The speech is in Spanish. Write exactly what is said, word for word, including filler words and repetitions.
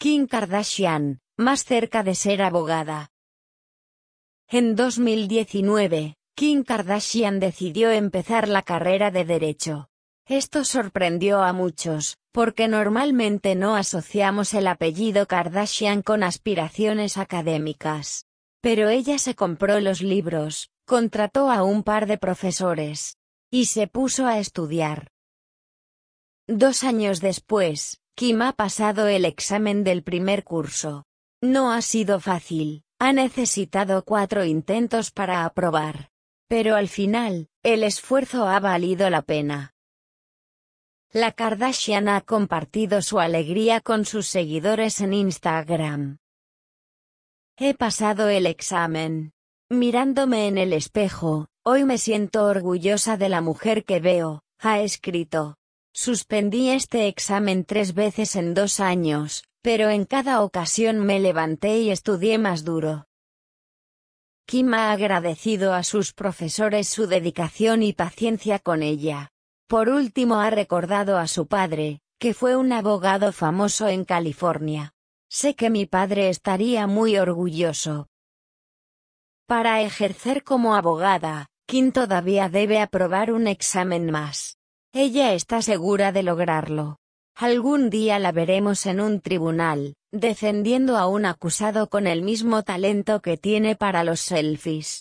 Kim Kardashian, más cerca de ser abogada. En dos mil diecinueve, Kim Kardashian decidió empezar la carrera de Derecho. Esto sorprendió a muchos, porque normalmente no asociamos el apellido Kardashian con aspiraciones académicas. Pero ella se compró los libros, contrató a un par de profesores, y se puso a estudiar. Dos años después, Kim ha pasado el examen del primer curso. No ha sido fácil, ha necesitado cuatro intentos para aprobar. Pero al final, el esfuerzo ha valido la pena. La Kardashian ha compartido su alegría con sus seguidores en Instagram. He pasado el examen. Mirándome en el espejo, hoy me siento orgullosa de la mujer que veo, ha escrito. Suspendí este examen tres veces en dos años, pero en cada ocasión me levanté y estudié más duro. Kim ha agradecido a sus profesores su dedicación y paciencia con ella. Por último ha recordado a su padre, que fue un abogado famoso en California. Sé que mi padre estaría muy orgulloso. Para ejercer como abogada, Kim todavía debe aprobar un examen más. Ella está segura de lograrlo. Algún día la veremos en un tribunal, defendiendo a un acusado con el mismo talento que tiene para los selfies.